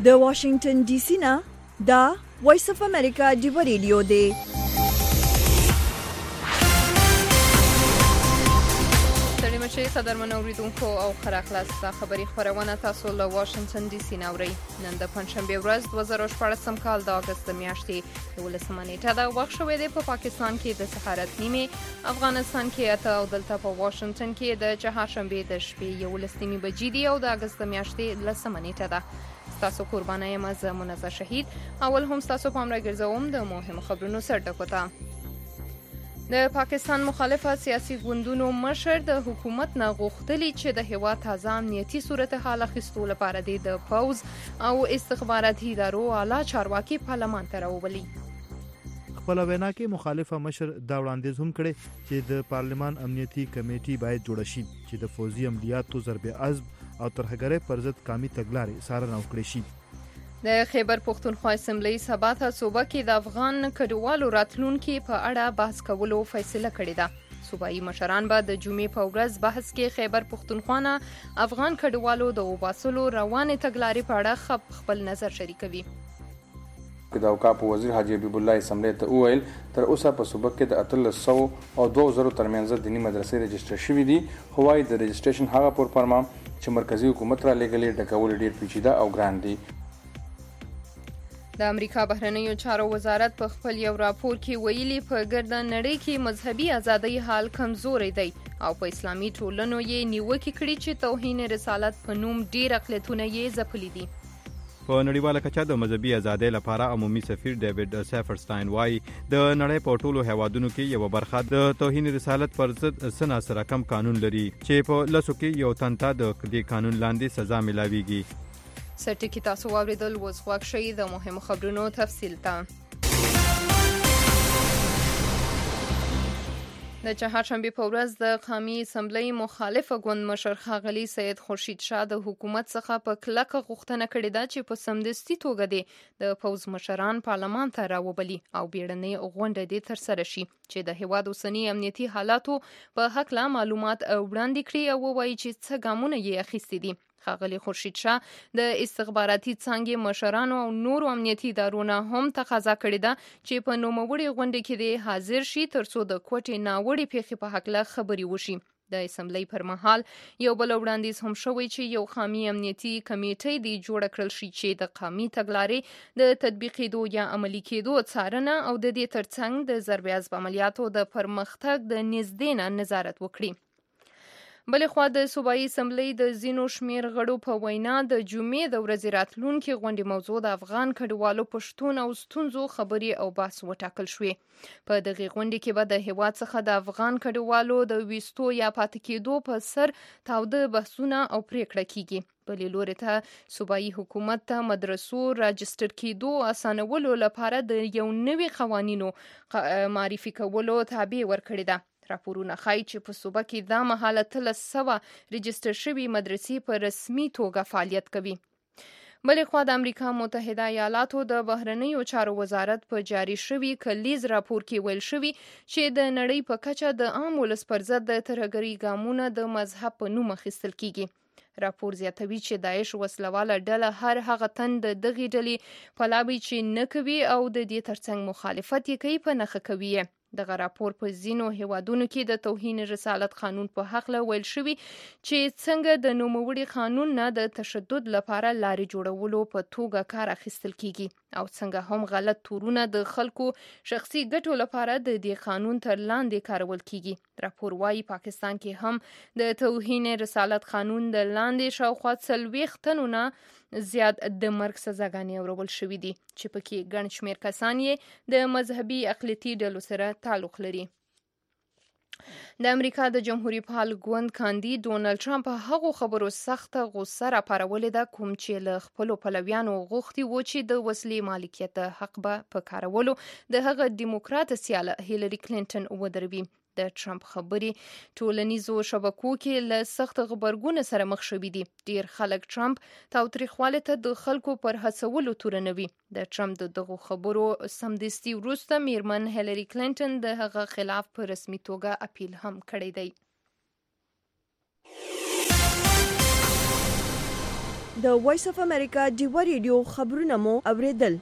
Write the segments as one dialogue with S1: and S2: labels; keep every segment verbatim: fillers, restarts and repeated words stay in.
S1: د واشنگټن ډي سي نه دا وایس اف امریکا دی ریډیو دی.
S2: چې قدرمن اوریدونکو او خره خلاصه خبري خبرونه تاسو له واشنگټن ډي سي نوري نن د پنځشنبه ورځ دوه زره شپږ کال د اگست میاشتې دولسمه نیټه دا وخت شوې ده په پاکستان کې د سحارت نیمه افغانستان کې اته او دلته په واشنگټن کې د چهارشنبه د شپې یولسمه بجې دی او د اگست میاشتې لسمه نیټه ده. تاسو قربانه یم از منزه شهید. اول هم تاسو پام را ګرځوم د مهم خبرونو سرټکوته. د پاکستان مخالفه سیاسي ګوندونو مشر د حکومت نه غوښتلی چې د هیواد تازه امنیتي صورتحال اخیستو لپاره د پوز او استخباراتي ادارو اعلی چارواکي پارلمان ته راوبلي.
S3: خپل وینا کې مخالفه مشر دا وړاندیز هم کړي چې د پارلمان امنیتي کمیټي باید جوړ شي چې د فوزي عملیاتو ضرب عزم او ترهګرۍ پر ضد قامي تګلارې څارنه وکړي شي.
S2: د خیبر پښتونخوا اسمبلی سبا ته صوبه کې د افغان کډوالو راتلونکي په اړه بحث کولو فیصله کړې ده. صوبایي مشران به د جمعې په ورځ بحث کې خیبر پښتونخوا نه افغان کډوالو د وباسلو روانې تګلارې په اړه خپل نظر شریکوي.
S4: د اوقاف وزیر حاجی حبیب الله اسمبلی ته وویل تر اوسه په صوبه کې د اتلس سو او دوه زره ترمنځ دینی مدرسې رجسټر شوې دي. هوای د رجسټریشن هغه پر فرما چې مرکزی حکومت را لګلې ډکول ډیر پیچیده او ګران دي.
S2: د امریکا بهرنیو چارو وزارت په خپل یو راپور کې ویلي په ګرده نړۍ کې مذهبي ازادۍ حال کمزوري دی او په اسلامي ټولنو یې نیوکې کړي چې توهین رسالت په نوم ډیر اقلیتونه یې ځپلي دي.
S5: په نړیواله کچه د مذهبي ازادۍ لپاره عمومي سفیر ډیوډ سیفرسټاین وايي د نړۍ په ټولو هیوادونو کې یو برخه د توهین رسالت پر ضد سنا سره کم قانون لري چې په لسو کې یو تن ته د دې قانون لاندې سزا ملاويږي.
S2: سرټکی تاسو واوریدل وز غوښ شي د مهمو خبرونو تفصیل ته. د چهارشنبه په ورځ د قومي اسمبلی مخالفه ګوند مشر ښاغلي سید خورشید شاه د حکومت څخه په کلکه غوښتنه کړې ده چې په سمدستي توګه د پوز مشران پارلمان ته راوبلي او بیړنۍ غونډه دې ترسره شي چې د هیواد اوسنی امنیتي حالاتو په هکله معلومات وړاندې کړي او ووایي چې څه ګامونه یې اخیستي دي. ښاغلي خورشید شاه د استخباراتي څانګې مشرانو او نورو امنیتي ادارونو هم تقاضا کړې ده چې په نوموړي غونډه کې د حاضر شي ترڅو د کوټې ناوړې پیښې په هکله خبري وشي. د اسمبلی پر مهال یو بل وړاندیز هم شوی چې یو قومي امنیتي کمیټه دی جوړ کړل شي چې د قومي تګلارې د تطبیقېدو یا عملي کېدو څارنه او د دې ترڅنګ د ضرب عزم عملیاتو د پرمختګ د نږدې نه نظارت وکړي. بلې خوا د صوبایي اسمبلی د ځینو شمیر غړو په وینا د جمعې د ورځې راتلونکي غونډې موضوع د افغان کډوالو په شتون او ستونزو خبري او بحث وټاکل شوې. په دغه غونډې کې به د هیواد څخه د افغان کډوالو د ویستو یا پاتې کېدو په سر تاوده بحثونه او پریکړه کیږي. بلې لوري ته صوبایي حکومت ته مدرسو راجستر کېدو اسانولو لپاره د یو نوي قوانینو معرفي کولو تابع ورکړې ده. راپورونه ښایي چې په صوبه کې دا مهاله اتلس سوه رجسټر شوي مدرسې په رسمي توګه فعالیت کوي. بلې خوا د امریکا متحده ایالاتو د بهرنیو چارو وزارت په جاري شوي کلیز راپور کې ویل شوي چې د نړۍ په کچه د عام ولس پر ضد د ترهګرۍ ګامونه د مذهب په نوم اخیستل کیږي. راپور زیاتوي چې داعش وسلواله ډله هر هغه تن د دغې ډلې پلاوي چې نه کوي او د دې ترڅنګ مخالفت یې کوي په نښه کوي. دغه راپور په ځینو هیوادونو کې د توهین رسالت قانون په حق له ویل شوی چې څنګه د نوموړي قانون نه د تشدد لپاره لارې جوړولو په توګه کار اخیستل کیږي او څنګه هم غلط تورونه د خلکو شخصي ګټو لپاره د دې قانون تر لاندې کارول کیږي. راپور وايي پاکستان کې هم د توهین رسالت قانون د لاندې شاوخوا څلوېښت تنو نه زیات د مرګ سزاګانې اورول شوې دي چې پکې ګڼ شمېر کسان یې د مذهبي اقلیتي ډلو سره تعلق لري. د امریکا د جمهوریت پال ګوند کاندید ډونالد ټرمپ هغو خبرو سخته غوسه راپارولې ده کوم چې له خپلو پلویانو غوښتي و چې د وسلې مالکیت حق به په کارولو د هغه دیموکرات سیاله هیلري کلینټن ودروي. د ټرمپ خبرې ټولنیزو شبکو کې له سخت غبرګون سره مخ شوي دي. ډیر خلک ټرمپ تاوتریخوالی ته د خلکو پر هڅولو تورنوي. د ټرمپ د دغو خبرو سمدستي وروسته میرمن هیلري کلینټن د هغه خلاف په رسمي توګه اپیل هم کړی دی.
S1: د وایس اف امریکا ډیوا ریډیو خبرونه مو اوریدل.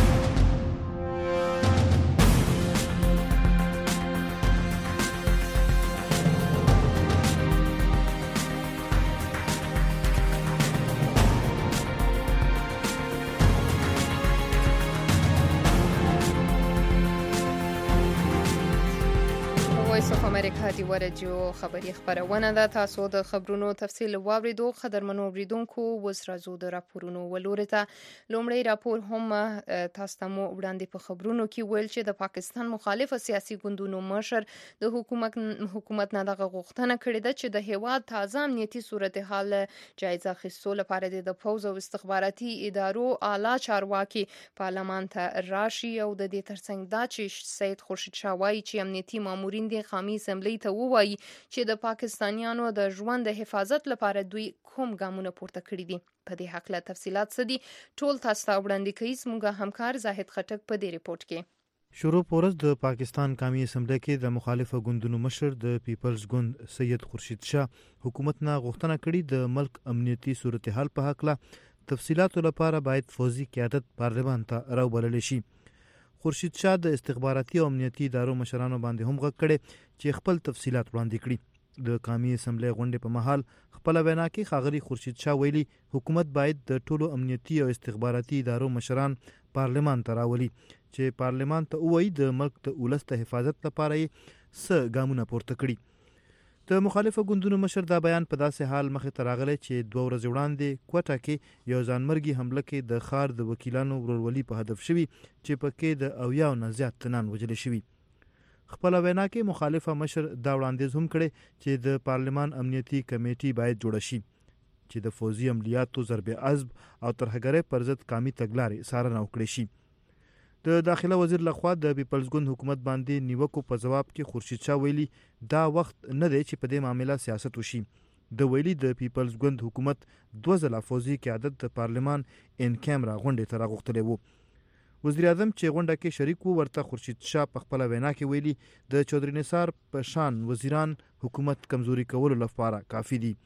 S2: امریکا دی ورجو خبری خبرونه ده. تاسو د خبرونو تفصیل واوریدو. قدرمنو اوریدونکو وس راځو د راپورونو ولورته. لومړی راپور هم تاسو ته مو وړاندې په خبرونو کې ویل چې د پاکستان مخالف سیاسي ګوندونو مشر د حکومت حکومت نه دغه غوښتنه کړې ده چې د هیواد تازه امنیتي صورتحال جایزه اخیستو لپاره د پوز او استخباراتي ادارو اعلی چارواکي پارلمان ته راشي او د دې ترڅنګ دا چې سید خورشید شاه وایي چې امنیتي مامورین د قومي اسمبلی ته ووایي چې د پاکستانیانو د ژوند د حفاظت لپاره دوی کوم ګامونه پورته کړي دي. په دې حق له تفصيلات سدي ټول تاسو ته وړاندې کوي زموږ همکار زاهد خټک په دې ریپورت کې.
S3: شروع پورز د پاکستان قومي اسمبلی کې د مخالفه ګوندونو مشر د پیپلز ګوند سید خورشید شاه حکومت نه غوښتنه کړې د ملک امنیتي صورتحال په حق له تفصيلات لپاره باید فوزي قیادت پارلمان ته راوبلل شي. خورشید شاه د استخباراتي او امنیتي ادارو مشرانو باندې هم غږ کړي چې خپل تفصيلات وړاندې کړي. د قومي اسمبلی غونډې په محل خپل وینا کې ښاغلي خورشید شاه ویلي حکومت باید د ټولو امنیتي او استخباراتي ادارو مشران پارلمان ته راولي چې پارلمان ته وایي د ملک د ولس د حفاظت لپاره یې څه ګامونه پورته کړي. د مخالفه ګوندونو مشر دا بیان په داسې حال مخې ته راغلی چې دوه ورځې وړاندې کوټه کې یو ځانمرګي حمله کې د ښار د وکیلانو ورورولي په هدف شوي چې پکې د اویاو نه زیات تنان وژل شوي. خپل وینا کې مخالفه مشر دا وړاندیز هم کړی چې د پارلمان امنیتي کمیټي باید جوړه شي چې د فوزي عملیاتو ضرب عضب او ترهګرۍ پر ضد قومي تګلارې څارنه وکړي شي. د داخله وزیر لخوا د پیپلز ګوند حکومت باندې نیوکو په جواب کې خورشید شاه ویلي دا وخت نه دی چې په دې معاملې سیاست وشي. د ویلي د پیپلز ګوند حکومت دوه ځله فوزي قیادت د پارلمان ان کیمرا غونډې ته راغوښتلی وو. وزیر اعظم چې غونډه کې شریک وو ورته خورشید شاه په خپل وینا کې ویلي د چودري نثار په شان وزیران حکومت کمزوري کولو لپاره کافي دي.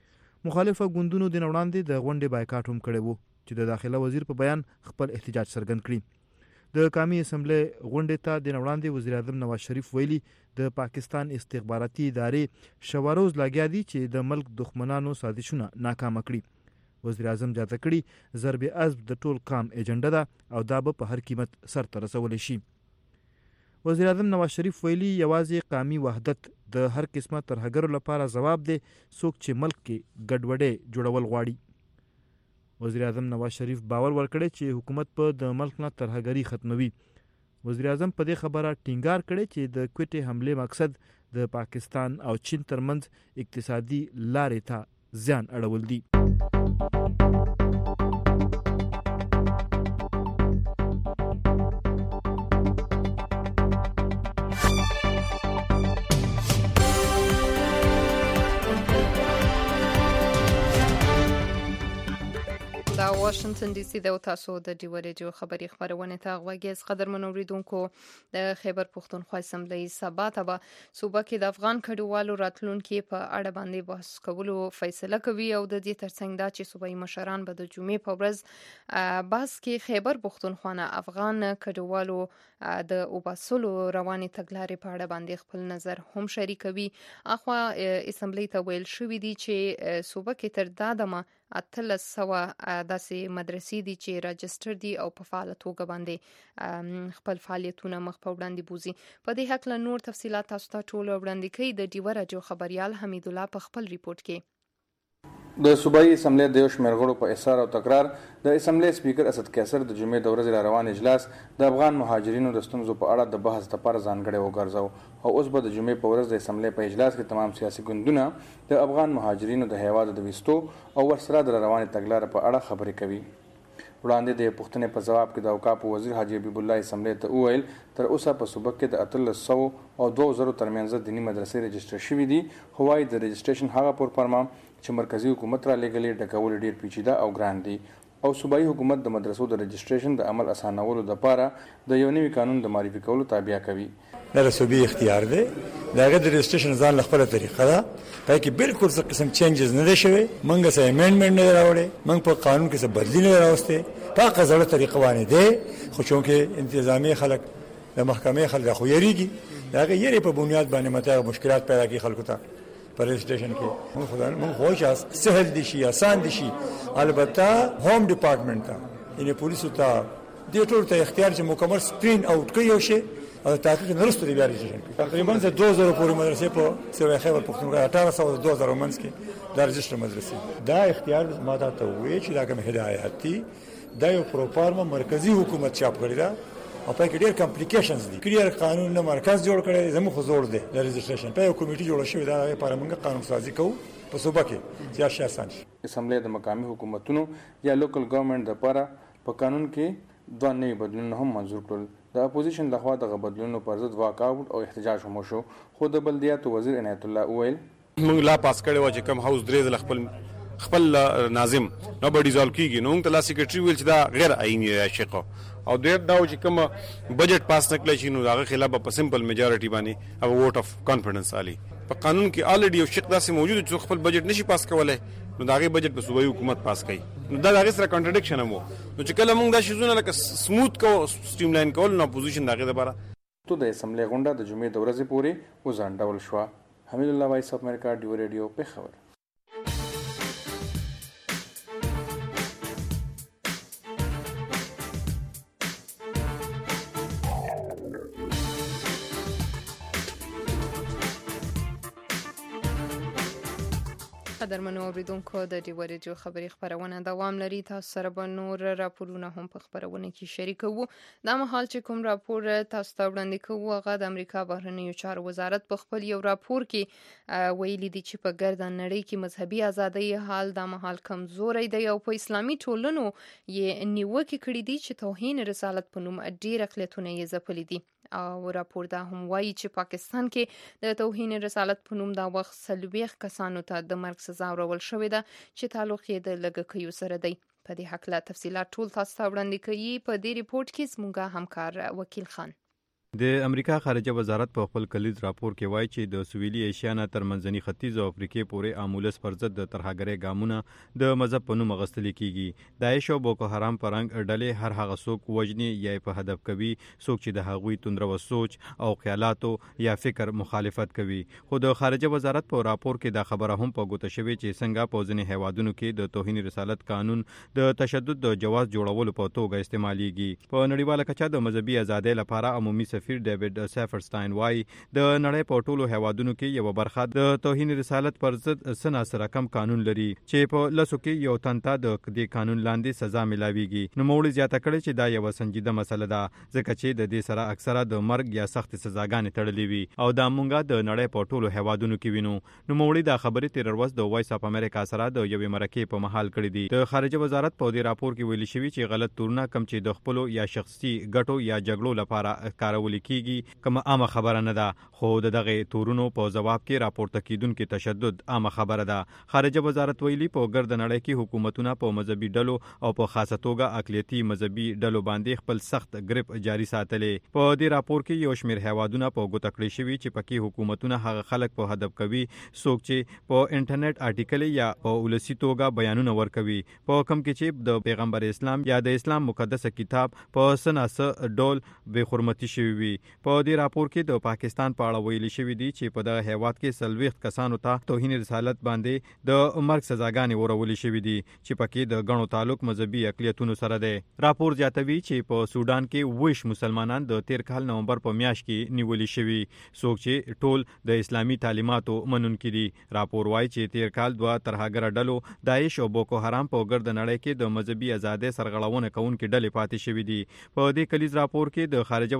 S3: مخالفه ګوندونو د وړاندې د غونډې بایکاټ هم کړی وو چې د داخله وزیر په بیان خپل احتجاج څرګند کړي. د قومي اسمبلی غونډې ته د وړاندې وزیر اعظم نواز شریف ویلي د پاکستان استخباراتي ادارې شواروز لګیا دي چې د ملک دښمنانو سازشونه ناکام کړي. وزیر اعظم جاته کړي ضرب عضب د ټول قام ایجنډا ده او دا به په هر قیمت سرته رسولی شي. وزیر اعظم نواز شریف ویلي یوازې قومي وحدت د هر قسمه ترهګرو لپاره ځواب دی څوک چې ملک کې ګډوډۍ جوړول غواړي. وزیر اعظم نواز شریف باور ورکړی چې حکومت په د ملک نه ترهګري ختموي. وزیر اعظم په دې خبره ټینګار کړی چې د کوټې حمله مقصد د پاکستان او چین ترمنځ اقتصادي لارې ته زیان اړول دي.
S2: دا واشنگټن ډي سي د تاسو د ډیو ریډیو خبري خبرونه ته غوږیز. قدرمن اوریدونکو د خیبر پښتونخوا اسمبلی سبا ته به صوبه کې د افغان کډوالو راتلونکو په اړه باندې بحث کولو فیصله کوي او د دې ترڅنګ دا چې صوبایي مشران به د جمعې په ورځ بس کې خیبر پښتونخوا نه افغان کډوالو د اوباسلو رواني تګلارې په اړه باندې خپل نظر هم شریکوي. اخوا اسمبلی ته ویل شوې دي چې صوبه کې تر دا دمه اتلس سوه داسې مدرسې دي چې راجستر دي او په فعاله توګه باندې خپل فعالیتونه مخ په وړاندې بوزي. په دې حق له نور تفصيلات تاسو ته ټول وړاندې کوي د ډیو راډیو خبريال حمید الله په خپل ریپورت کې.
S4: د صوبایي اسمبلی د یو شمېر غړو په اصرار او تکرار د اسمبلی سپیکر اسد قیصر د جمعې د ورځې را روان اجلاس د افغان مهاجرینو د ستونزو په اړه د بحث لپاره ځانګړی وګرځاو او اوس به د جمعې په ورځ د اسمبلی په اجلاس کې تمام سیاسي ګوندونه د افغان مهاجرینو د هیواد د ویستو او ورسره د روانې تګلارې په اړه خبرې کوي. وړاندې د پوښتنې په جواب کې د اوقاف وزیر حاجی حبیب الله اسمبلی ته وویل تر اوسه په صوبه کې د اتلس سوه او دوه زرو ترمنځ دیني مدرسې رجسټر شوي دي. خو وايي د رجسټریشن هغه پور فرما چې مرکزی حکومت را لېږلي ډکول ډیر پیچیده او ګران دي. او صوبایي حکومت د مدرسو د رجسټریشن د عمل اسانولو لپاره د یو نوي قانون د معرفي کولو تابع کوي.
S6: دا صوبایي اختیار دی، دا غو د رجسټریشن ځان له خپل طریقه ده، پای کې بالکل څه قسم چینجز نه دي شوی، منګه سه امندمنت نه راوړي، منګ په قانون کې څه بدلی نه راوسته، په قزړه طریقه باندې دی، خو چونکه انتظامی خلک د محکمې خلک خو یریږي، دا غو یری په بنیاد باندې مته مشکلات پیدا کوي خلکو ته پر رجسټریشن کې. موږ خدای موږ خوښ سهل دي شي، آسان دي شي، البته هوم ډپارټمنټ ته ان پولیسو ته د ټول ته اختیار چې مکمل سپرین اوټ کوي او شي او تحقیق نه رسټو دی بیا رجسټریشن کوي. تقریبا زه دوه زره پورې مدرسې په سوي خیبر پختونخوا اټھارہ سو دوه زره منځ کې د رجسټر مدرسې دا اختیار ماده ته وی چې دا کوم هدایت دي دا یو پروپارما مرکزی حکومت چاپ کړی دا او په کې ډېر کمپلیکیشنز دي. کلیئر قانون نه مرکز جوړ کړی زموږ خو زوړ دی د رجسټریشن په یو کمیټي جوړ شوی دا لپاره موږ قانون سازي کوو په صوبه کې چې اشیا آسان شي.
S4: اسمبلی د مقامي حکومتونو یا لوکل ګورنمنت لپاره په قانون کې دوه نوي بدلونونه هم منظور کړل. د اپوزیشن لخوا دغه بدلونونو پر ضد واک آوټ او احتجاج هم وشو، خو د بلدیاتو وزیر عنایت الله وویل
S7: موږ لا پاس کړی و چې کم هاوس درې ځله خپل خپل ناظم نو به ډیزالو کیږي، نو موږ ته لا سیکریټري ویل چې دا غیر آئیني شق او دوی دا چې کوم بجټ پاس نکړل شي نو هغه خلاف په سمپل میجارټي باندې او ووټ اف کانفیډنس علي. په قانون کې الریډي یو شق داسې موجود چې خپل بجټ نشي پاس کولای، نو دا غي بجټ په صوبایي حکومت پاس کړي، نو دا هغه سره کانټرډکشن هم وو. نو چې کله موږ دا شیزونه لکه سموث کو سټریم لاین کول نو اپوزیشن دغه لپاره
S4: ته د اسمبلی غونډه د جمعې د ورځې پورې وزانډول شو. حمید الله وایس اف امریکا ډیو ریډیو په خبر.
S2: قدرمنو اوریدونکو د ډیو ریډیو خبري خبرونه دوام لري. تاسو سره به نور راپورونه هم په خبرونه کې شریکوو. دا مهال چې کوم راپور تاسو ته وړاندې کوو هغه د امریکا بهرنیو چارو وزارت په خپل یو راپور کې ویلي دي چې په ګرده نړۍ کې مذهبي ازادۍ حال دا مهال کمزوري دی او په اسلامي ټولنو یې نیوکې کړې دي چې توهین رسالت په نوم ډېر اقلیتونه یې ځپلي دي. او راپور دا هم وایي چې پاکستان کې د توهین رسالت په نوم دا وخت څلوېښت کسانو ته د مرګ سزا ورول شوې ده چې تعلق یې د لږکیو سره دی. په دې هکله تفصیلات ټول تاسو ته وړاندې کوي په دې ریپورت کې زموږ همکار وکیل خان.
S5: د امریکا خارجه وزارت په خپل کلیز راپور کې وایي چې د سویلي ایشیا نه تر منځني ختیځ او افریقې پورې آمولس پر ضد د ترهګرۍ ګامونه د مذهب په نوم اخیستل کیږي. داعش او بوکو حرام پرنګ ډلې هر هغه څوک وژني یا په هدف کوي څوک چې د هغوی توندرو سوچ او خیالاتو یا فکر مخالفت کوي. خو د خارجه وزارت په راپور کې دا خبره هم په ګوته شوې چې څنګه په ځینې هیوادونو کې د توهین رسالت قانون د تشدد د جواز جوړولو په توګه استعمالېږي. په نړیواله کچه د مذهبي ازادۍ لپاره عمومي سفیر ډیوډ سیفرسټاین وایي د نړۍ په ټولو هیوادونو کې یو برخه د توهین رسالت پر ضد سنا سره کم قانون لري چې په لاسو کې یو تنته د دې قانون لاندې سزا ملاويږي. نو موږ زیاته کړی چې دا یو سنجیده مسله ده ځکه چې د دې سره اکثره د مرګ یا سخت سزاګانې تړلې وي او دا مونږه د نړۍ په ټولو هیوادونو کې وینو. نو موږ دا خبرې تیر ورځ د وایس اف امریکا سره د یوې مرکې په محل کړې دي. د خارجه وزارت په دې راپور کې ویلي شوی چې غلط تورونه کم چې د خپل یا شخصي ګټو یا جګړو لپاره کارول کیږي کوم عامه خبره نه ده، خو دغه تورونو په جواب کې راپورته کیدونکو تشدد عامه خبره ده. خارجه وزارت ویلي په ګرد نړۍ کې حکومتونه په مذهبي ډلو او په خاصه توګه اقلیتي مذهبي ډلو باندې خپل سخت گریپ جاری ساتلې. په دې راپور کې یو شمېر هیوادونه په ګوته کړی شوي چې پکې حکومتونه هغه خلک په هدف کوي څوک چې په انټرنیټ آرټیکل یا په ولسی توګه بیانونه ورکوي په کوم کې چې د پیغمبر اسلام یا د اسلام مقدس کتاب په سناسه ډول بے حرمتي شوی وي. په دې راپور کې د پاکستان په اړه ویلي شوی دی چې په دغه هیواد کې څلوېښت کسانو ته توهین رسالت باندې د مرګ سزاګانې ورولې شوې دي چې پکې د غنو تعلق مذهبي اقلیتونو سره دی. راپور زیاتوي چې په سودان کې ویش مسلمانان د تیر کال نومبر په میاشت کې نیولې شوي څوک چې ټول د اسلامي تعلیماتو منونکي دي. راپور وايي چې تیر کال دوه ترهګر ډلو داعش او بوکو حرام په ګرد نړۍ کې د مذهبي ازادۍ سرغړونه کوونکې ډلې پاتې شوې دي. په دې کلیز راپور کې د خارجه وزارت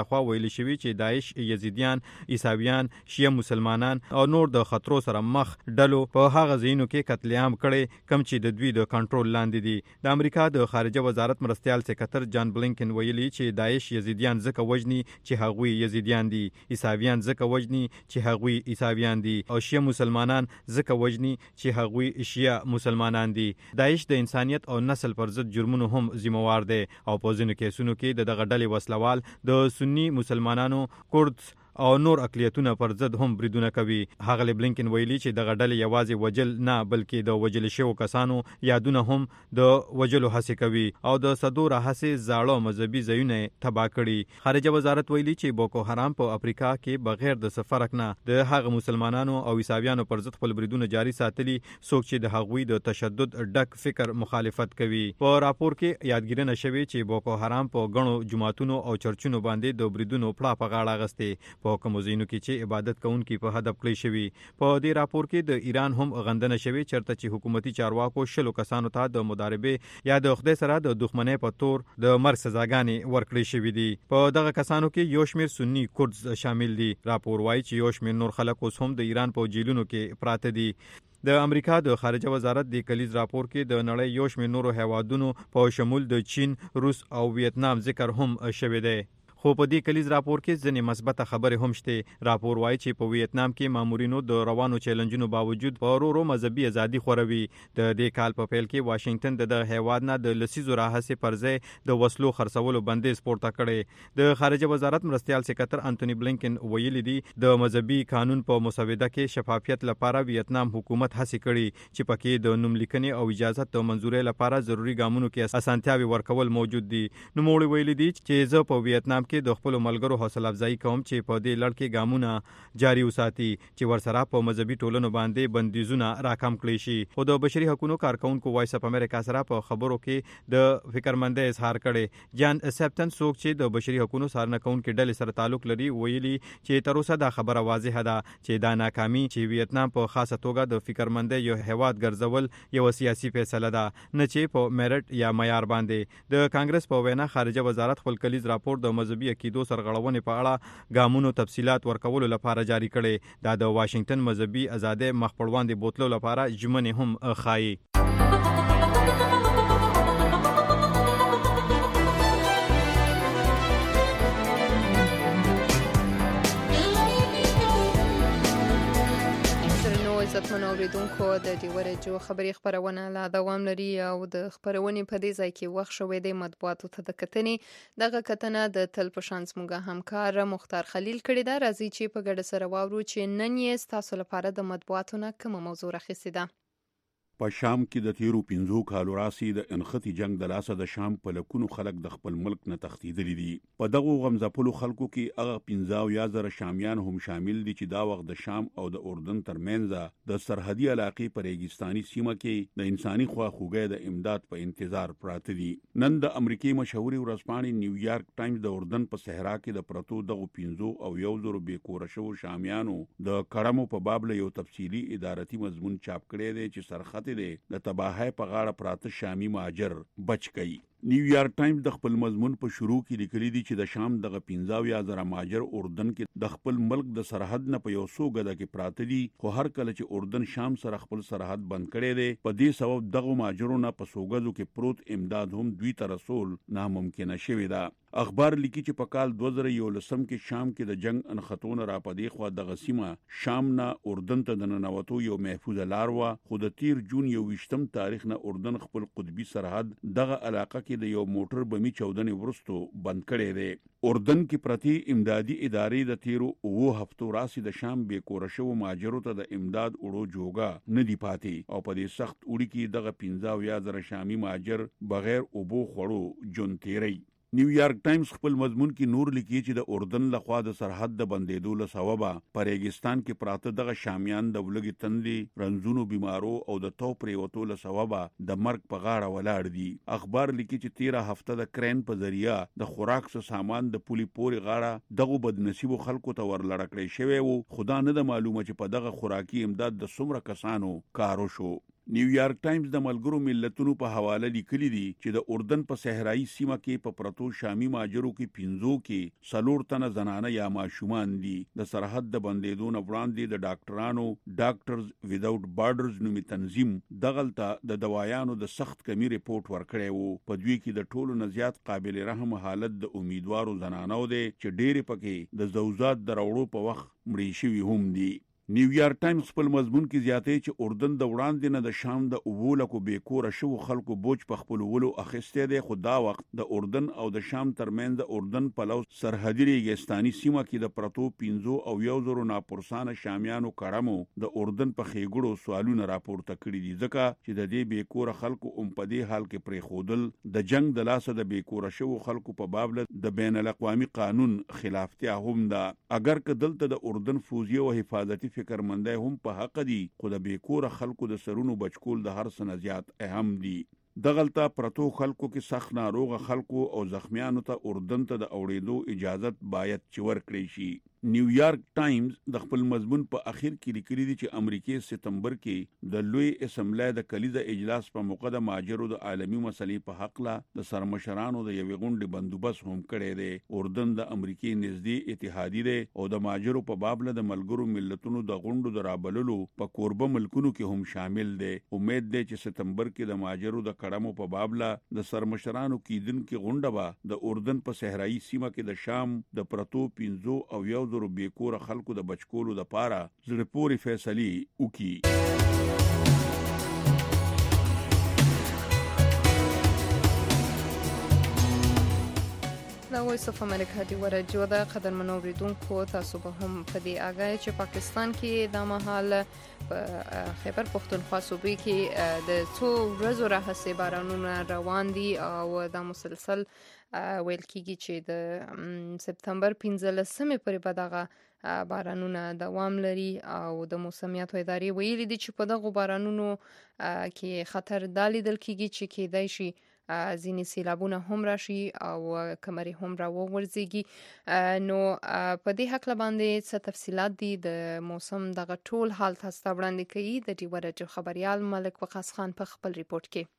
S5: لخوا ویل شوی چې داعش، یزیدیان، عیسویان، شیعه مسلمانان او نور د خطرو سره مخ ډلو په هغه ځایونو کې قتل عام کړي کم چې د دوی د کنټرول لاندې دي. د امریکا د خارجه وزارت مرستیال سکرټر جان بلینکن ویلي چې داعش یزیدیان ځکه وجني چې هغوی یزیدیان دي، عیسویان ځکه وجني چې هغوی عیسویان دي او شیعه مسلمانان ځکه وجني چې هغوی شیعه مسلمانان دي. داعش د انسانیت او نسل پر ضد جرمونو هم ذمہوار دی او په ځینو کیسونو کې د دغه ډلې وسلوال د سنی مسلمانانو، کورد او نور اقلیتونه پر ضد هم بریدونه کوي. هغه بلینکن ویلي چې دغه ډلې یوازې وجل نه بلکې د وجل شوو کسانو یادونه هم د وجلو هڅې کوي او د صدو راهسې زاړه مذهبي ځایونه تباه کړي. خارجه وزارت ویلي چې بوکو حرام په افریقا کې بغیر د سفرک نه د هغه مسلمانانو او عیسویانو پر ضد خپل بریدونه جاري ساتلي څوک چې د هغوی د تشدد ډک فکر مخالفت کوي. په راپور کې یادګیرنه شوې چې بوکو حرام په غنو جماعتونو او چرچونو باندې د بریدونو پړه په غاړه اغستې په کومو ځایونو کې چې عبادت کوونکي په هدف کړی شوي. په دې راپور کې د ایران هم غندنه شوې چرته چې حکومتي چارواکو شلو کسانو ته د مداربې یا د خدای سره د دښمنۍ په تور د مرګ سزاګانې ورکړې شوې دي. په دغه کسانو کې یو شمېر سنی کورد شامل دي. راپور وایي چې یو شمېر نور خلک اوس هم د ایران په جیلونو کې پراته دي. د امریکا د خارجه وزارت د کلیز راپور کې د نړۍ یو شمېر نورو هیوادونو په شمول د چین، روس او ویتنام ذکر هم شوی دی. خو په دې کلیز راپور کې ځینې مثبته خبرې هم شته. راپور وایي چې په ویتنام کې مامورینو د روانو چیلنجونو باوجود په ورو ورو مذهبي ازادي خوروي. د دې کال په پیل کې واشنگټن د دغه هیواد نه د لسیزو راهیسې پر ځای د وسلو خرڅولو بندیز پورته کړی. د خارجه وزارت مرستیال سکرټر انټونی بلینکن ویلي دي د مذهبي قانون په مسوده کې شفافیت لپاره ویتنام حکومت هڅه کړي چې پکې د نوملیکنې او اجازه د منزورۍ لپاره ضروری ګامونو کې اسانتیاوي ورکول موجود دي. نو موږ ویلي دي چې زه په ویتنام کې د خپل ملګرو حوصله افزایی کوم چې په دې لړ کې ګامونه جاري وساتي چې ورسره په مذهبي ټولنو باندې بندیزونه راکم کړي شي. خو د بشري حقوقو کارکونکو وایس اف امریکا سره په خبرو کې د فکرمندۍ اظهار کړي. جان سپټن څوک چې د بشري حقوقو څارنه کوونکو ډلې سره تعلق لري ویلي چې تر اوسه دا خبره واضحه ده چې دا ناکامي چې ویتنام په خاصه توګه د فکرمندۍ یو هیواد ګرځول یو سیاسي فیصله ده نه چې په میرټ یا معیار باندې. د کانګرس په وینا خارجه وزارت خپل کلیز راپور د مذهبي عقیدو سرغړونې په اړه ګامونو تفصيلات ورکولو لپاره جاری کړي. دا د واشنگټن مذهبي ازادۍ مخ پر وړاندې بوتلو لپاره ژمنې هم ښایي.
S2: عزتمنو اوریدونکو د دې ورځو خبري خبرونه لا دوام لري او د خبرونې په دې ځای کې وخت شوې د مطبوعاتو ته د کتنې دغه کتنه د تل په شان زموږ همکار مختار خلیل کړی دا. راځي چې په ګډه سره واورو چې نن یې تاسو لپاره د مطبوعاتو نه کومه موضوع راخیستې ده.
S8: په شام کې د تیرو پنځو کالو راسي د انختی جنگ د لاسه د شام په لکونو خلک د خپل ملک نه تښتیدلي دي. په دغه غمزپلو خلکو کې هغه پنځه یا زره شامیان هم شامل دي چې دا وخت د شام او د اردن ترمنځ د سرحدي علاقې په ریګستاني سیمه کې د انساني خواخوږۍ د امداد په انتظار پراته دي. نن د امریکای مشهوري ورځپاڼې نیویارک ټایمز د اردن په صحرا کې د پرتو دغه پنځو او یو زرو بې کوره شوو شامیانو د کړمو په باب له یو تفصیلي ادارتي مضمون چاپ کړی دی چې سرخط د تباہی په غاړه پراته شامي مهاجر بچ کړي. نیویارک ټایمز د خپل مضمون په شروع کې لیکلي دي چې د شام دغه پنځه یا زره مهاجر اردن کې د خپل ملک د سرحد نه په یو څو غده کې پراته دي. خو هر کله چې اردن شام سره خپل سرحد بند کړي دي په دې سبب دغه مهاجرونو په سوګدو کې پروت امداد هم دوی ته رسول ناممکن شوی ده. اخبار لیکي چې په کال دوه زره یولسم کې شام کې د جنگ انخطونه را پدې خو د غسیمه شام نه اردن ته د ننوتو یو محفوظه لار و. خو د تیر جون یو ویشتم تاریخ نه اردن خپل قطبي سرحد دغه علاقه کې د یو موټر بمی چودنې ورستو بند کړي دي. اردن کې پرتی امدادي ادارې د تیرو اوو هفتو راسي د شام بې کوره شوو مهاجرو ته د امداد وړو جوګه نه دی پاتې او په دې سخت وړي کې دغه پنځه یا زره شامي مهاجر بغیر اوبو خړو جون تیری. نیویارک ټایمز خپل مضمون کې نور لیکي چې د اردن لخوا د سرحد د بندیدو له سببه په ریګستان کې پراته دغه شامیان د ولګي تندې رنځونو بیمارو او د تو پریوتو له سببه د مرګ په غاړه ولاړ دي. اخبار لیکي چې تیره هفته د کرین په ذریعہ د خوراک څخه سامان د پولی پوري غاړه دغه بدنصیبو خلکو ته ورلړکړی شوی وو. خدا نه د معلومه چې په دغه خوراکي امداد د څومره کسانو کارو شو. نیویارک ټایمز د ملګرو ملتونو په حواله لیکلي دي چې د اردن په صحرایي سیمه کې په پرتو شامي ماجرو کې پنځو کې څلور تنه زنانه یا ماشومان دي. د سرحد د بندیدو نه وړاندې د ډاکټرانو ډاکټرز ویداوټ بارډرز نومي تنظیم دغلته د دوايانو د سخت کمی ریپورت ورکړی وو. په دوی کې د ټولو نه زیات قابل رحم حالت د امیدوارو زنانو دی چې ډېرې پکې د زوجات د راوړو په وخت مړې شوي هم دي. نیویارک ټایمز خپل مضمون کې زیاتې چې اردن د وړاندې نه د شام د اوولکو بیکوره شو خلکو بوج په خپل ولو اخیسته دی، خو دا وخت د اردن او د شام ترمنځ د اردن پلو سرحدي ریګستاني سیمه کې د پرتو پنځو او یو زرو ناپرسانه شامیانو کړمو د اردن په خېګړو سوالونه راپورته کړي دي، ځکه چې د دې بیکوره خلکو هم په دې حال کې پرې خودل د جنگ د لاسه د بیکوره شو خلکو په باب د بین الاقوامي قانون خلافتیا هم ده. اگر که دلته د اردن فوزي او حفاظتي فکرمندای هم په حق دي، خو د بیکوره خلکو د سرونو بچکول د هر څه نه زیات اهم دي. دغلته پرتو خلکو کې سخت ناروغه خلکو او زخمیانو ته اردن ته د اوړېدو اجازت باید چې ورکړي شي. نیویارک ټایمز د خپل مضمون په اخر کې لیکلي دي چې امریکای سپتمبر کې د لوی اسمبلی د کلیزه اجلاس په موقع د ماجرو د عالمي مسلې په حق لا د سرمشرانو د یوې غونډې بندوبست هم کړی دی. اردن د امریکای نږدې اتحادی دی او د ماجرو په باب له د ملګرو ملتونو د غونډو د رابللو په قربه ملکونو کې هم شامل دی. امید دی چې سپتمبر کې د ماجرو د کړمو په باب لا د سرمشرانو کېدونکې غونډه به د اردن په صحرایي سیمه کې د شام د پرتو پنځو او یو زرو بیکوره خلکو د بچکولو د پاره زړه پورې فیصلې وکړي.
S2: دا وایس اف امریکا دی ورجو ده قدرمنو اوریدونکو، تاسو به هم په دې آګاه چې پاکستان کې د مهال په خیبر پختونخوا صوبې کې د څو ورځو راهیسې بارانونه روان دي او دا مسلسل ویل کېږي چې د سپتمبر پنځلسمې پورې به دغه بارانونه دوام لري او د موسمیاتو ادارې ویلي دي چې په دغو بارانونو کې خطر دا لیدل کېږي چې کېدای شي ځینې سیلابونه هم راشي او کمرې هم را وغورځېږي. نو په دې هکله باندې څه تفصیلات دي د موسم دغه ټول حال تاسو ته وړاندې کوي د ډیوه رادیو خبریال ملک وقاص خان په خپل ریپورت کې.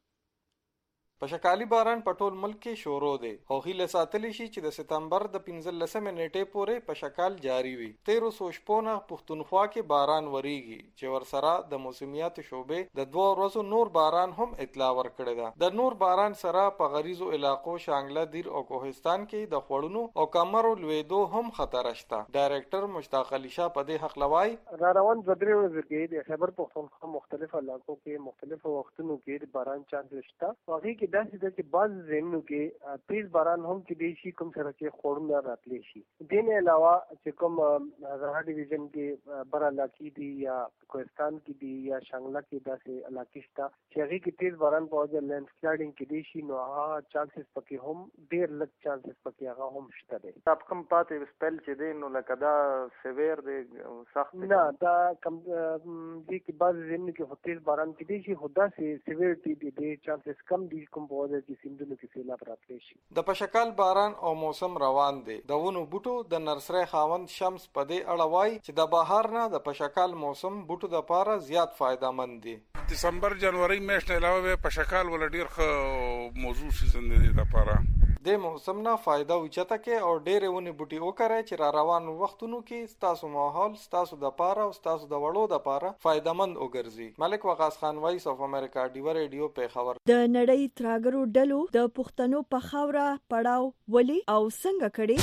S9: پشکالی باران په ټول ملک کې شروع دی او هیله ساتلی شي چې د سپتمبر د پنځلسمې نیټې پورې پشکال جاری وي. تیرو سو شپونه پښتونخوا کې باران وریږي چې ورسره د موسمیات شعبې د دوه ورځو نور باران هم اطلاع ورکړې ده. د نور باران سره په غریزو علاقو شانګله دیر او کوهستان کې د خوړونو او کمرو لویدو هم خطر شته. ډایرکټر مشتاق علي شاه په دې حق لوي
S10: را روان درې ورځې کې د خیبر پختونخوا مختلف علاقو کې مختلفو وختونو کې باران چانس شته. هغه کې داسې ده چې بعض ځایونو کې تیز باران هم کېدای شي، کوم سره چې خوړونه راتلی شي. دې نه علاوه چې کوم زرها ډیویژن کې بر علاقې دي یا کوهستان کې دي یا شانګله کې داسې علاقې شته چې هغې کې تیز باران په وجه لینډ سلایډینګ کېدای شي، نو هغه چانسز پکې هم ډېر لږ چانسز پکې هغه هم شته دی.
S9: دا کم پاتې سپیل چې دی نو لکه دا سیویر دی سخت
S10: نه، دا کم دي کې بعض ځایونو کې خو تیز باران کېدای شي، خو داسې سیویرټي دي دې چانسز کم دي کوم په وجه چې سیندونو کې سیلاب راتلی شي.
S9: د پشکال باران او موسم روان دی. د ونو بوټو د نرسرۍ خاوند شمس په دې اړه وایي چې د بهار نه د پشکال موسم بوټو د پاره زیات فائدہ مند دی.
S11: دسمبر جنوري میاشت علاوه پشکال ول ډیر ښه موضوع سیزن دی د پاره.
S9: د موسم نه فائدہ اوچته کې او ډېر ونی بوټي وکړي چې را روان وختونو کې ستاسو ماحول ستاسو د پاره او ستاسو د وړو د پاره فائدہ مند وګرځي. ملک وقاص خان وایس اف امریکا ډیو ریډیو په خبر.
S1: د نړۍ تراګرو ډلو د پښتنو په خاوره پړاو ولي او څنګه کړي؟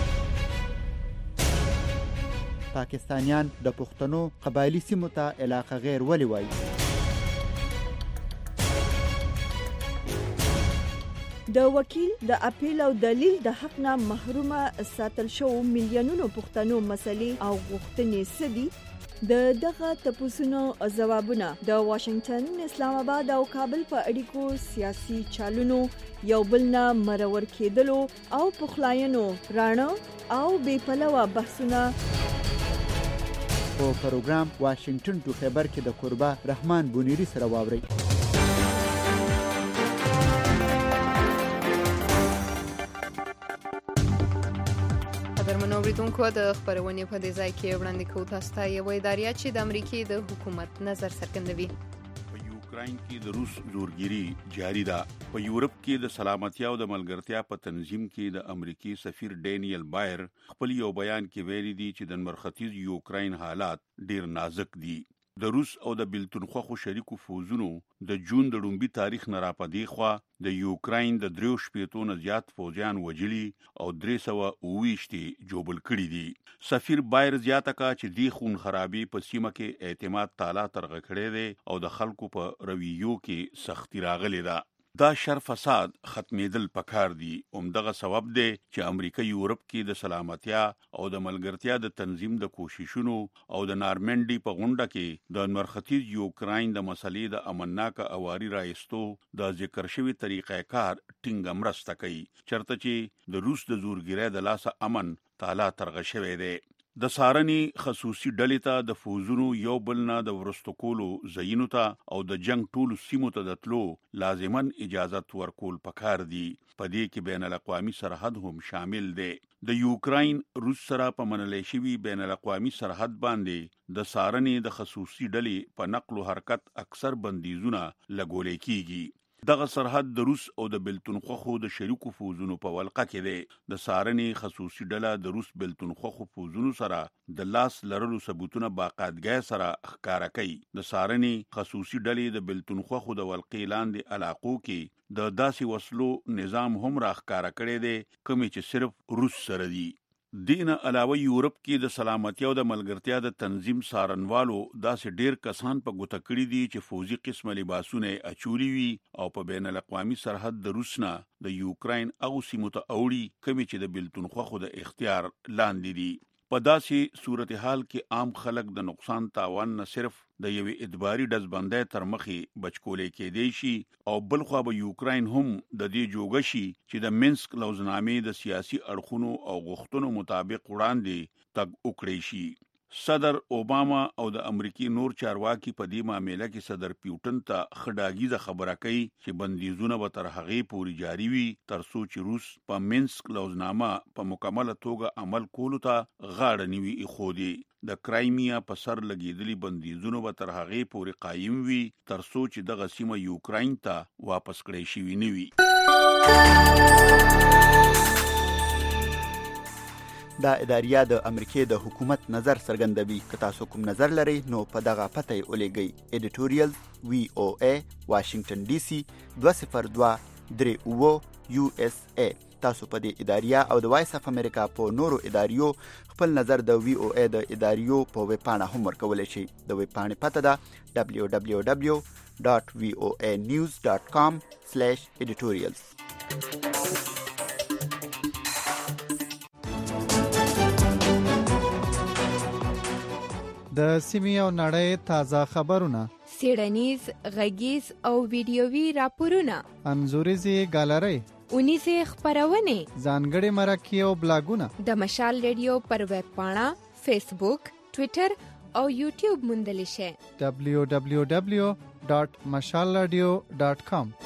S12: پاکستانیان د پښتنو قبایلی سیمو ته علاقه غیر ولي وایي؟
S1: د وکیل د اپیل او دلیل د حق نه محرومه ساتل شو میلیونونو پښتنو مسلې او غوښتنې سدي. د دغه تپوسونو ځوابونه د واشنگټن، اسلام آباد او کابل په اړیکو سیاسي چالونو یو بل نه مرور کېدلو او پخلاینو رانه او بې پلوه بحثونه
S12: په پروګرام واشنگټن ټو خیبر کې د قربا رحمان بونیری سره واوري.
S2: اوریدونکو د خبرونې په دې ځای کې وړاندې کوو تاسو ته یو اداریه چې د امریکای د حکومت نظر څرګندوي.
S8: په یو یوکراین کې د روس زورګيري جاری ده. په یورپ کې د سلامتیا او د ملګرتیا په تنظیم کې د امریکای سفیر ډینیل بایر خپل یو بیان کې ویلي دي چې د مرختیز یوکراین حالات ډیر نازک دي. د روس او د بلتونخوا شریکو فوزونو د جون د لومبي تاریخ نه راپدې خوا د یوکراین د دریو شپېتو نه زیات فوجیان وجلي او درې سوه اوه ویشت جوبل کړي دي. سفیر بایر زیاته کا چې دی خون خرابي په سیمه کې اعتماد تعالی ترغه کړي دي او د خلکو په رویو کې سختی راغلي ده. دا شر فساد ختمیدل پکار دی. اومدغه سبب دی چې امریکا یورپ کې د سلامتیا او د ملګرتیا د تنظیم د کوششونو او د نارمنډي په غونډه کې د مرختیز یوکراین د مسلې د امنناک اواري رایستو د ذکر شوی طریقې کار ټینګ مرسته کوي چرته چې د روس د زورګیرۍ د لاسه امن تعالی ترغه شوی دی. د سارنی خصوصي ډلې ته د فوزونو یو بل نه د ورستو کولو ځایونو ته او د جنگ ټولو سیمو ته د تلو لازمن اجازت ورکول پکار دي. په دې کې بین الاقوامي سرحد هم شامل دی. د یوکراین روس سره په منلې شوی بین الاقوامي سرحد باندې د سارنی د خصوصي ډلې په نقل او حرکت اکثر بندیزونه لګولې کیږي. دغه سرحد د روس او د بلتونخوا د شریکو فوزونو په ولقه کې دی. د سارنی خصوصي ډله د روس بلتونخوا فوزونو سره د لاس لرلو ثبوتونه باقاعدګۍ سره ښکارا کوي. د سارنی خصوصي ډلې د بلتونخوا د ولقې لاندې علاقو کې د داسې وسلو نظام هم راښکارا کړی دی کوم چې صرف روس سره دی. دین علاوه یورپ کې د سلامتیا او د ملګرتیا د تنظیم سارنوالو داسې ډیر کسان په ګوته کړي دي چې فوزي قسمه لباسونه اچولي وي او په بین الاقوامي سرحد د روس نه د یوکراین او سیمو ته اوړي کوم چې د بلتونخوا د اختیار لاندې دي. په داسې صورتحال کې عام خلک د نقصان تاوان نه صرف د یوې ادباري ډزبندۍ تر مخې بچکولې کېدی شي او بلخوا به یوکراین هم د دې جوګه شي چې د منسک لوزنامې د سیاسي اړخونو او غوښتنو مطابق وړاندې تګ وکړي شي. صدر اوباما او د امریکای نور چارواکي په دې معاملې کې صدر پیوټن ته خډاګیزه خبره کوي چې بندیزونه به تر هغې پورې جاری وي تر څو چې روس په منسک لوزنامه په مکمله توګه عمل کولو ته غاړه نیوي ایښودي. د کرایمیا په سر لګیدلي بندیزونه به تر هغې پورې قایم وي تر څو چې دغه سیمه یوکراین ته واپس کړی شوي نه وي.
S12: دا اداریه د امریکای د حکومت نظر څرګندوي. که تاسو کوم نظر لرئ نو په دغه پته یې ولېږئ. ایډیټوریال وی او ای واشنگټن ډي سي دوه صفر دوه درې اووه یو اس ای. تاسو په دې اداریه او د وایس اف امریکا په نورو اداریو خپل نظر د وی او ای د اداریو په ویب پاڼه هم ورکولی شئ. د ویب پاڼې پته ده دبلیو دبلیو دبلیو ډاټ وی او ای نیوز ډاټ کام سلیش ایډیټوریالز.
S13: د سیمې او نړۍ تازه خبرونه،
S14: څېړنیز، غږیز او ویډیوي راپورونه،
S13: انځوریزې ګالرۍ،
S14: اونیزې خپرونې،
S13: ځانګړي مرکې او بلاګونه
S14: د مشال ریډیو پر ویب پاڼه، فیسبوک، ټویټر او یوټیوب موندلی شئ.
S13: دبلیو دبلیو دبلیو ډاټ مشال رادیو ډاټ کام.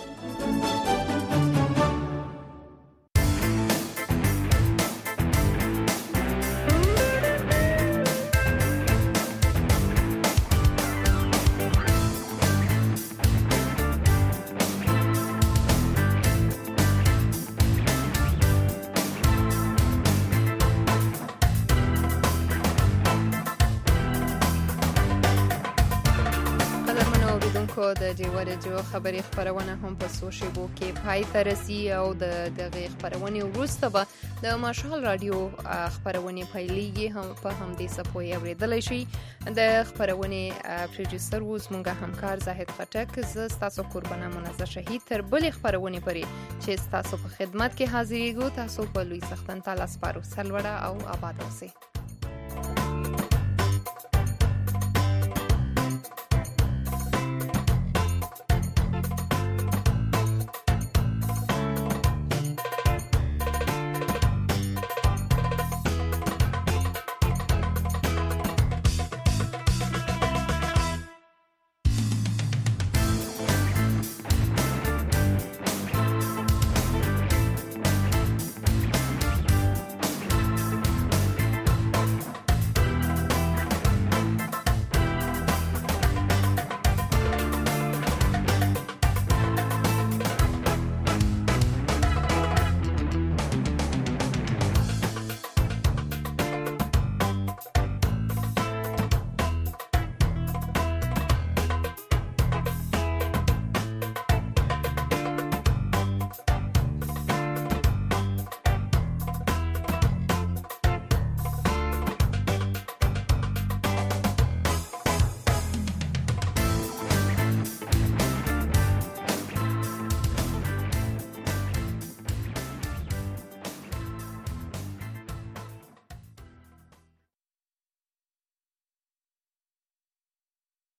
S2: د ډیوه رادیو خبري خبرونه هم په څو شیبو کې پای ته رسي او د دغه خبرونې وروسته به د مشال رادیو خبرونه پیلېږي هم په همدې څپو یې اورېدلی شي. د خبرونې پروډوسر و زموږ همکار زاهد خټک، زه ستاسو قربانه منزه شهید تر بلې خبرونې پورې چې ستاسو په خدمت کې حاضرېږو. تاسو په لوی سختن تعالی سپارو. سلوړه او آباد اوسئ.